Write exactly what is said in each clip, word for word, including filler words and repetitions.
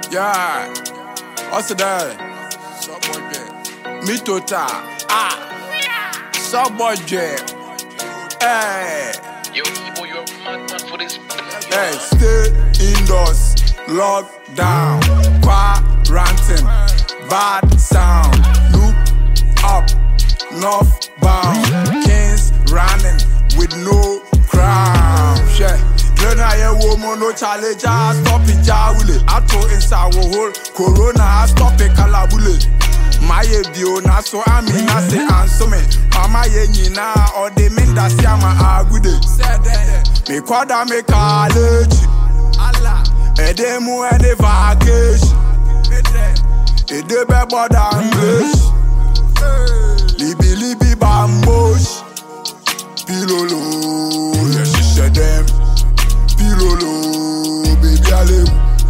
Yeah, what's that? Me tota. Ah, subway. Hey, Yo, Ebo, you're a madman for this. hey, stay indoors, lock down, quarantine, bad sound, look up, northbound, kings running with no crown. Yeah. I woman no challenge, stop it, jawule. I told inside a hole, corona, stop it, calabule. My bio, na so I mean, I say, answer me. Mama, ye na, or the men that see I'm a good day. Me quada me college, Allah, a demo and a vacation. A de bebo English, libi libi bambush, pilolo, yes, she said them. Pilolo, baby allez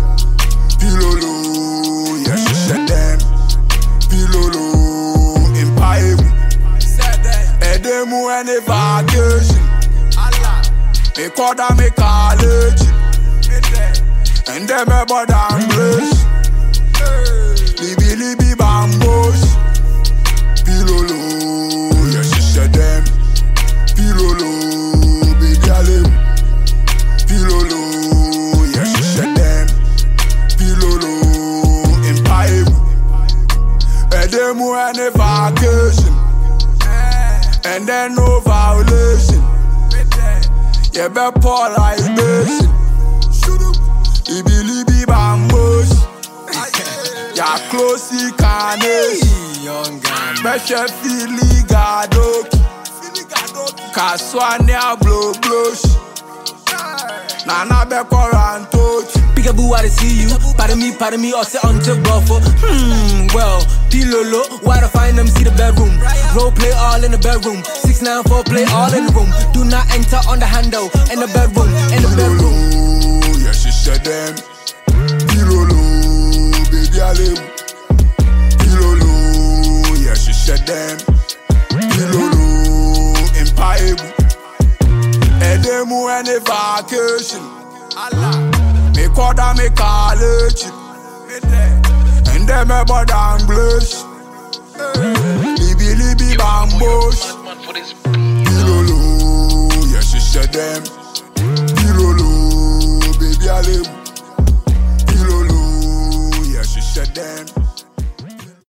Pilolo, yes she said them. Pilolo, empire Aidez-moi en vacation. Me koda me college, and them a bad English. Libi libi bambush. Pilolo, yes she said them. Pilolo, baby allez Pilolo, yes, she said them. Pilolo, empire. Aidez-moi en vacation. And then no violation. You better pour libation. Ibi libi bambush. Ya close carnage. Special Philly Gadoki. Kaswani a blow blush. Nana be quarantoch. Peekaboo, I see you. Pardon me, pardon me, or say on to buffalo. Hmm, well, Pilolo, why to find them, see the bedroom. Role play all in the bedroom. six nine four play all in the room. Do not enter on the handle. In the bedroom, in the bedroom. Pilolo, yes, she said them. Pilolo, baby, allez. Pilolo, yes, she said them. Pilolo, empire. Aidez-moi en vacation. Allah, me koda me college, and them a bad English. Libi libi bambush. Madman for this. Pilolo, yes she said them. Pilolo, baby allez. Pilolo, yes she said them.